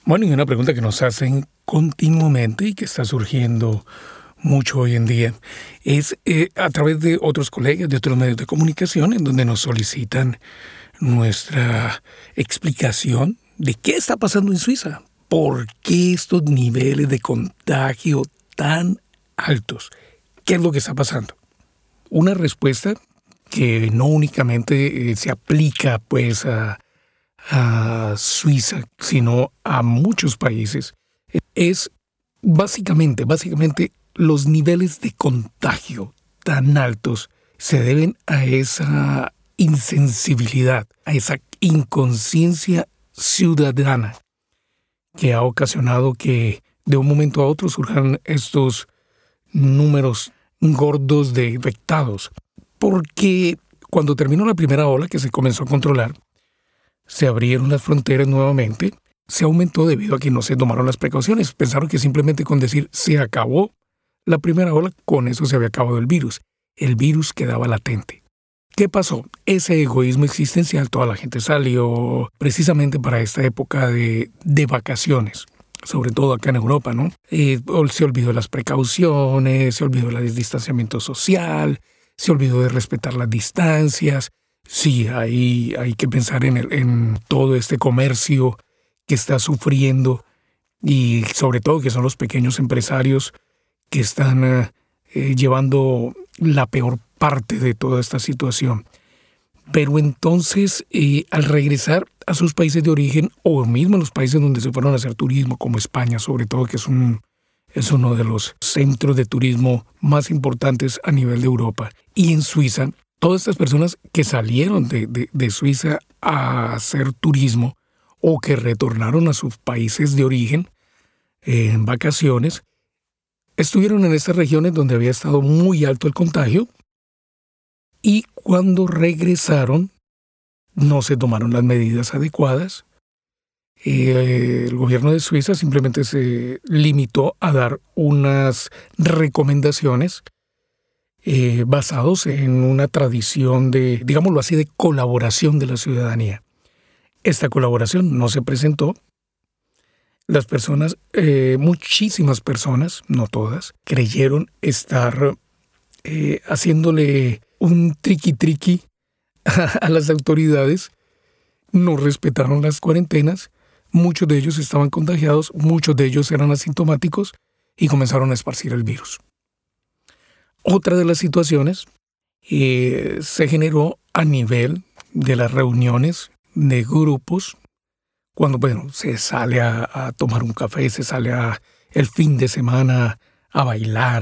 Bueno, y una pregunta que nos hacen continuamente y que está surgiendo mucho hoy en día es a través de otros colegas, de otros medios de comunicación, en donde nos solicitan nuestra explicación de qué está pasando en Suiza. ¿Por qué estos niveles de contagio tan altos? ¿Qué es lo que está pasando? Una respuesta que no únicamente se aplica pues a Suiza, sino a muchos países, es básicamente los niveles de contagio tan altos se deben a esa insensibilidad, a esa inconsciencia ciudadana que ha ocasionado que de un momento a otro surjan estos números gordos de infectados. Porque cuando terminó la primera ola que se comenzó a controlar, se abrieron las fronteras nuevamente, se aumentó debido a que no se tomaron las precauciones. Pensaron que simplemente con decir se acabó la primera ola, con eso se había acabado el virus. El virus quedaba latente. ¿Qué pasó? Ese egoísmo existencial, toda la gente salió precisamente para esta época de vacaciones, sobre todo acá en Europa, ¿no? Se olvidó de las precauciones, se olvidó del distanciamiento social, se olvidó de respetar las distancias. Sí, hay que pensar en todo este comercio que está sufriendo y sobre todo que son los pequeños empresarios que están llevando la peor parte de toda esta situación. Pero entonces, al regresar a sus países de origen o mismo en los países donde se fueron a hacer turismo, como España sobre todo, que es uno de los centros de turismo más importantes a nivel de Europa, y en Suiza, todas estas personas que salieron de Suiza a hacer turismo o que retornaron a sus países de origen en vacaciones, estuvieron en estas regiones donde había estado muy alto el contagio y cuando regresaron no se tomaron las medidas adecuadas. El gobierno de Suiza simplemente se limitó a dar unas recomendaciones basados en una tradición de, digámoslo así, de colaboración de la ciudadanía. Esta colaboración no se presentó. Las personas, muchísimas personas, no todas, creyeron estar haciéndole un triqui-triqui a las autoridades. No respetaron las cuarentenas. Muchos de ellos estaban contagiados, muchos de ellos eran asintomáticos y comenzaron a esparcir el virus. Otra de las situaciones se generó a nivel de las reuniones de grupos, cuando se sale a tomar un café, se sale el fin de semana a bailar,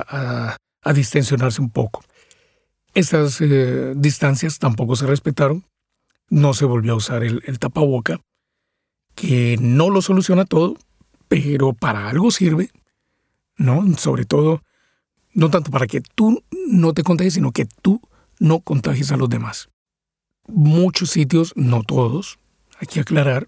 a distensionarse un poco. Estas distancias tampoco se respetaron, no se volvió a usar el tapaboca, que no lo soluciona todo, pero para algo sirve, ¿no? Sobre todo, no tanto para que tú no te contagies, sino que tú no contagies a los demás. Muchos sitios, no todos, hay que aclarar,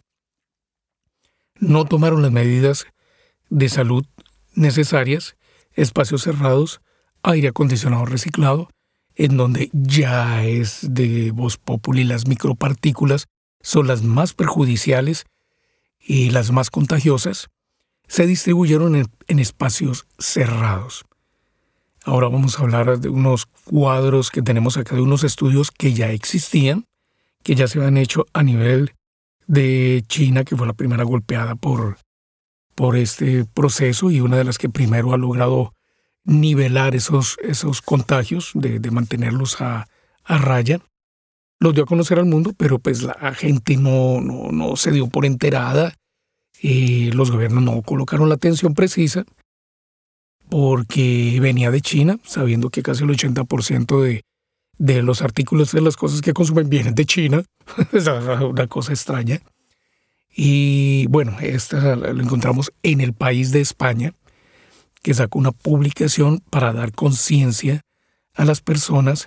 no tomaron las medidas de salud necesarias, espacios cerrados, aire acondicionado reciclado, en donde ya es de voz populi, las micropartículas son las más perjudiciales y las más contagiosas, se distribuyeron en espacios cerrados. Ahora vamos a hablar de unos cuadros que tenemos acá, de unos estudios que ya existían, que ya se habían hecho a nivel de China, que fue la primera golpeada por este proceso y una de las que primero ha logrado nivelar esos contagios, de mantenerlos a raya. Los dio a conocer al mundo, pero pues la gente no se dio por enterada y los gobiernos no colocaron la atención precisa porque venía de China, sabiendo que casi el 80% de los artículos, de las cosas que consumen vienen de China. Es una cosa extraña. Y bueno, esta lo encontramos en el país de España, que sacó una publicación para dar conciencia a las personas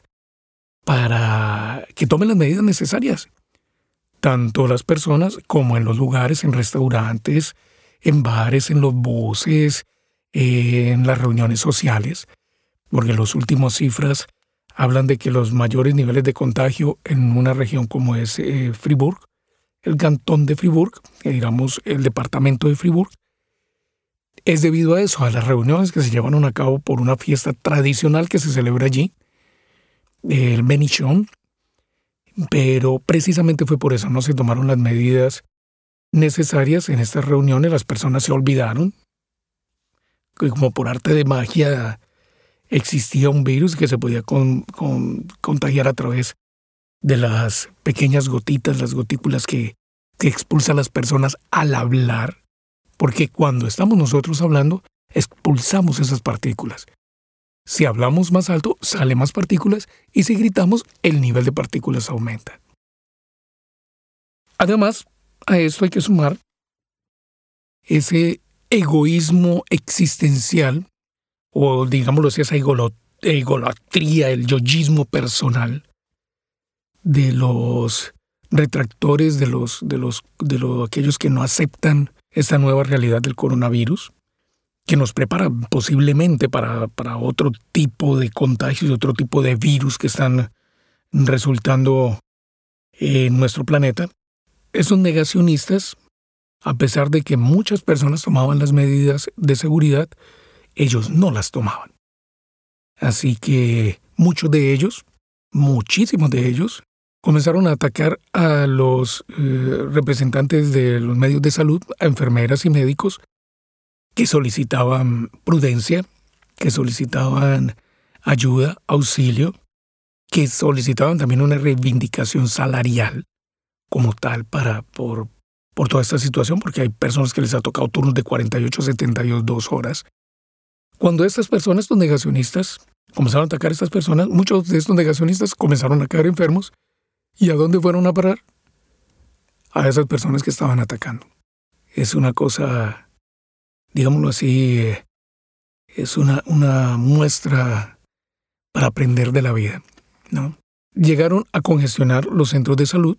para que tomen las medidas necesarias. Tanto las personas como en los lugares, en restaurantes, en bares, en los buses, en las reuniones sociales, porque las últimas cifras hablan de que los mayores niveles de contagio en una región como es Fribourg, el cantón de Fribourg, digamos el departamento de Fribourg, es debido a eso, a las reuniones que se llevaron a cabo por una fiesta tradicional que se celebra allí, el Benichon, pero precisamente fue por eso, no se tomaron las medidas necesarias en estas reuniones, las personas se olvidaron que como por arte de magia existía un virus que se podía contagiar a través de las pequeñas gotitas, las gotículas que expulsan las personas al hablar, porque cuando estamos nosotros hablando, expulsamos esas partículas. Si hablamos más alto, salen más partículas, y si gritamos, el nivel de partículas aumenta. Además, a esto hay que sumar ese egoísmo existencial, o digámoslo así, esa egolatría, el yoyismo personal de los retractores, aquellos que no aceptan esta nueva realidad del coronavirus, que nos prepara posiblemente para otro tipo de contagios, otro tipo de virus que están resultando en nuestro planeta. Esos negacionistas, a pesar de que muchas personas tomaban las medidas de seguridad, ellos no las tomaban. Así que muchísimos de ellos, comenzaron a atacar a los representantes de los medios de salud, a enfermeras y médicos que solicitaban prudencia, que solicitaban ayuda, auxilio, que solicitaban también una reivindicación salarial como tal por toda esta situación, porque hay personas que les ha tocado turnos de 48 a 72 horas. Cuando estas personas, estos negacionistas, comenzaron a atacar a estas personas, muchos de estos negacionistas comenzaron a caer enfermos. ¿Y a dónde fueron a parar? A esas personas que estaban atacando. Es una cosa, digámoslo así, es una muestra para aprender de la vida, ¿no? Llegaron a congestionar los centros de salud,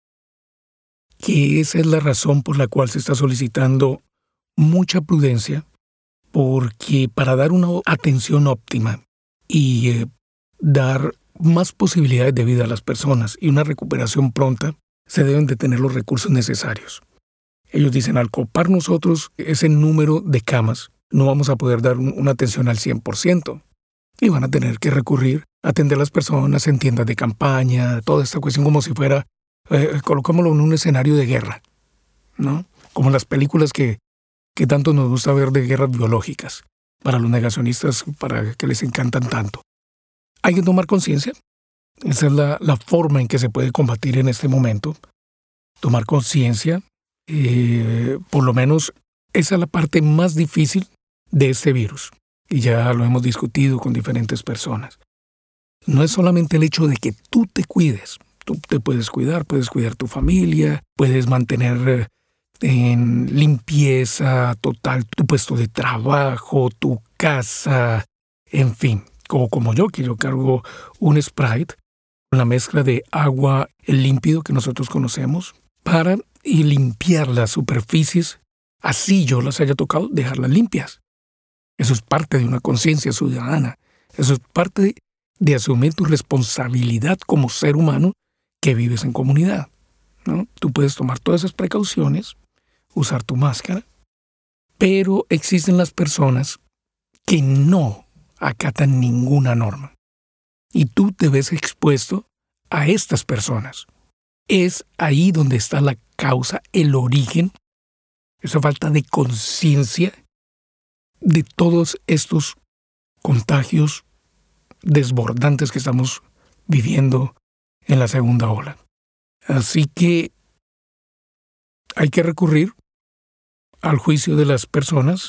que esa es la razón por la cual se está solicitando mucha prudencia, porque para dar una atención óptima y dar más posibilidades de vida a las personas y una recuperación pronta, se deben de tener los recursos necesarios. Ellos dicen, al copar nosotros ese número de camas, no vamos a poder dar una atención al 100%. Y van a tener que recurrir a atender a las personas en tiendas de campaña, toda esta cuestión como si fuera, colocámoslo en un escenario de guerra, ¿no? Como las películas que tanto nos gusta ver de guerras biológicas, para los negacionistas, para que les encantan tanto. Hay que tomar conciencia. Esa es la forma en que se puede combatir en este momento. Tomar conciencia, por lo menos esa es la parte más difícil de este virus. Y ya lo hemos discutido con diferentes personas. No es solamente el hecho de que tú te cuides. Tú te puedes cuidar tu familia, puedes mantener en limpieza total tu puesto de trabajo, tu casa, en fin. Como yo, que yo cargo un Sprite, una mezcla de agua, el límpido que nosotros conocemos, para limpiar las superficies, así yo las haya tocado, dejarlas limpias. Eso es parte de una conciencia ciudadana. Eso es parte de asumir tu responsabilidad como ser humano que vives en comunidad, ¿no? Tú puedes tomar todas esas precauciones, usar tu máscara, pero existen las personas que no acatan ninguna norma. Y tú te ves expuesto a estas personas. Es ahí donde está la causa, el origen, esa falta de conciencia de todos estos contagios desbordantes que estamos viviendo en la segunda ola. Así que hay que recurrir al juicio de las personas.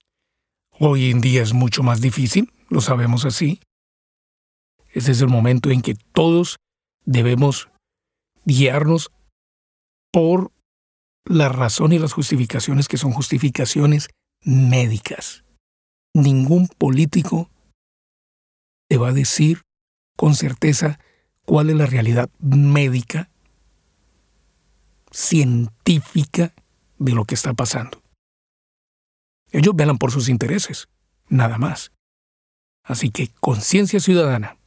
Hoy en día es mucho más difícil, lo sabemos así. Ese es el momento en que todos debemos guiarnos por la razón y las justificaciones que son justificaciones médicas. Ningún político te va a decir con certeza cuál es la realidad médica, científica de lo que está pasando. Ellos velan por sus intereses, nada más. Así que conciencia ciudadana.